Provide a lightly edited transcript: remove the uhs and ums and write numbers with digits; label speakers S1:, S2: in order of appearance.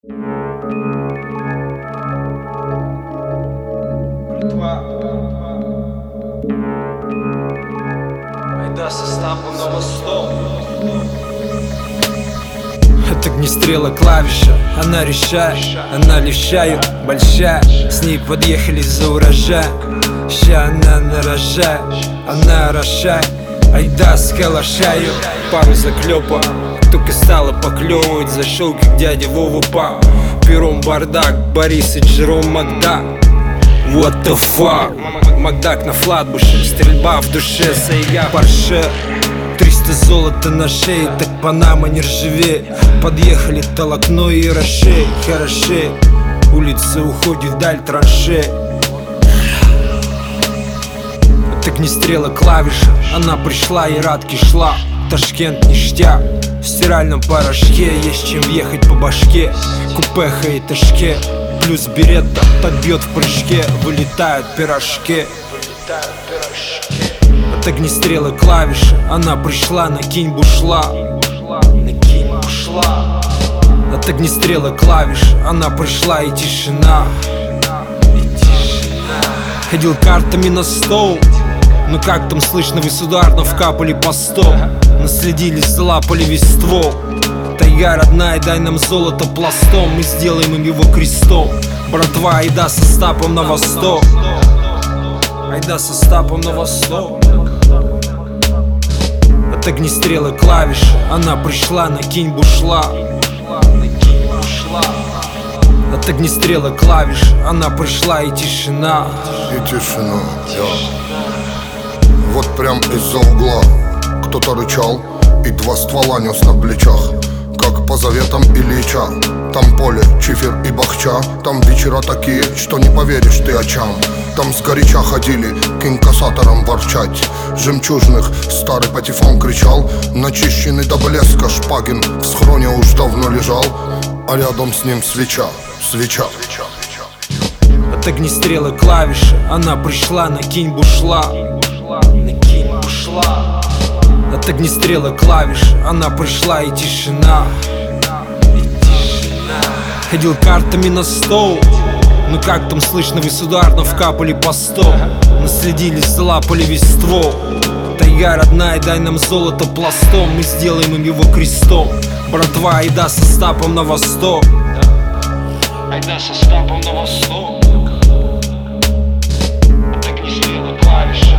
S1: Айда со Стапом на восток.
S2: Это огнестрела клавиша, она решает, она лещает, большая. С ней подъехали за урожай. Ща она нарожает, она орошает. Айда с калашаю, пару заклепа. Только стала поклевывать, зашел как дядя Вова пап. Пером бардак, Борис и Джером Макдак. What the fuck? Макдак на флатбуше, стрельба в душе, Сайга Порше. 300 золота на шее, так Панама не ржавеет. Подъехали Толокно и Роше, хороши. Улица уходит вдаль траншей. От огнестрела клавиша, она пришла и Радки шла. Ташкент ништяк, в стиральном порошке есть чем въехать по башке. Купеха и ташке, плюс беретта подбьет в прыжке. Вылетают пирожки. От огнестрела клавиша, она пришла, накинь бушла. Накинь бушла. От огнестрела клавиша, она пришла и тишина. Ходил картами на стол. Ну как там слышно, вы с ударнов капали по 100. Наследились, залапали весь ствол. Тайга родная, дай нам золото пластом. Мы сделаем им его крестом. Братва, айда со Стапом на восток. Айда со Стапом на восток. От огнестрела клавиша, она пришла, накинь бушла. От огнестрела клавиша, она пришла и тишина.
S3: И тишина, Вот прям из-за угла кто-то рычал и 2 ствола нес на плечах, как по заветам Ильича. Там поле, чифер и бахча. Там вечера такие, что не поверишь ты очам. Там сгоряча ходили к инкассаторам ворчать. Жемчужных старый патефон кричал. Начищенный до блеска Шпагин в схроне уж давно лежал, а рядом с ним свеча, свеча.
S2: От огнестрела клавиша, она пришла, накинь бушла. Накинь бушла. От огнестрела клавиша, она пришла и тишина. Ходил картами на стол. Ну как там слышно, вы с ударнов капали по 100. Наследились, залапали весь ствол. Тайга родная, дай нам золото пластом. Мы сделаем им его крестом. Братва, айда со Стапом на восток. Айда со Стапом на восток. От огнестрела клавиша.